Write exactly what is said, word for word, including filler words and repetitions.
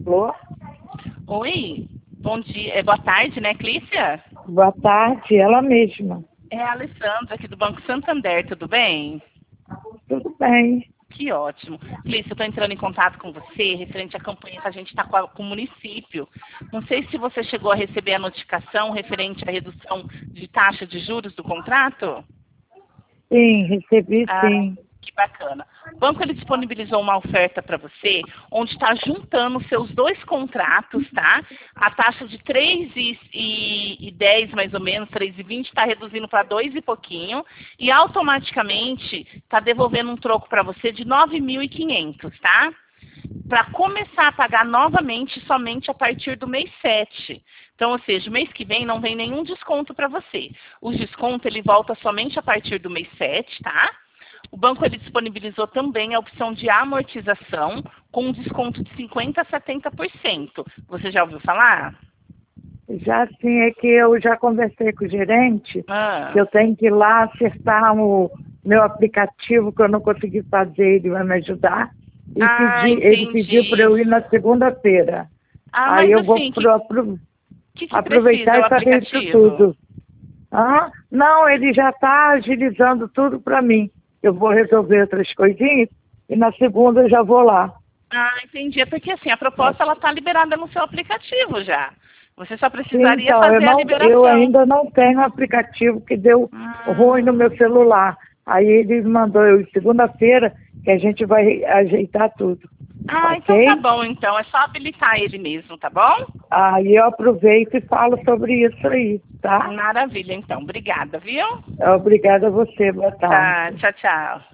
Alô? Oi, bom dia, é, boa tarde, né, Clícia? Boa tarde, ela mesma. É a Alessandra aqui do Banco Santander, tudo bem? Tudo bem. Que ótimo. Clícia, eu estou entrando em contato com você referente à campanha que a gente está com, a- com o município. Não sei se você chegou a receber a notificação referente à redução de taxa de juros do contrato. Sim, recebi Ah, sim. que bacana. O banco ele disponibilizou uma oferta para você, onde está juntando seus dois contratos, tá? A taxa de três e dez mais ou menos, três e vinte, está reduzindo para dois e pouquinho, e automaticamente está devolvendo um troco para você de nove mil e quinhentos, tá? Para começar a pagar novamente somente a partir do mês sete. Então, ou seja, o mês que vem não vem nenhum desconto para você. O desconto ele volta somente a partir do mês sete, tá? O banco ele disponibilizou também a opção de amortização com um desconto de cinquenta por cento a setenta por cento. Você já ouviu falar? Já sim, é que eu já conversei com o gerente, Ah. que eu tenho que ir lá acertar o meu aplicativo, que eu não consegui fazer, ele vai me ajudar. E Ah, pedi, ele pediu para entendi. eu ir na segunda-feira. Ah, Aí mas eu vou assim, o que, pro, apro- que, que aproveitar precisa o e fazer isso aplicativo? tudo. Ah, não, ele já está agilizando tudo para mim. Eu vou resolver outras coisinhas e na segunda eu já vou lá. Ah, entendi. É porque assim, a proposta ela está liberada no seu aplicativo já. Você só Sim, precisaria então, eu, fazer a não, eu liberação. ainda não tenho um aplicativo que deu ruim no Ah. meu celular. Aí ele mandou eu segunda-feira que a gente vai ajeitar tudo. Ah, então tá Ok? bom, então. É só habilitar ele mesmo, tá bom? Aí eu aproveito e falo sobre isso aí, tá? Maravilha, então. Obrigada, viu? Obrigada a você, boa Tá, tarde. tchau, tchau.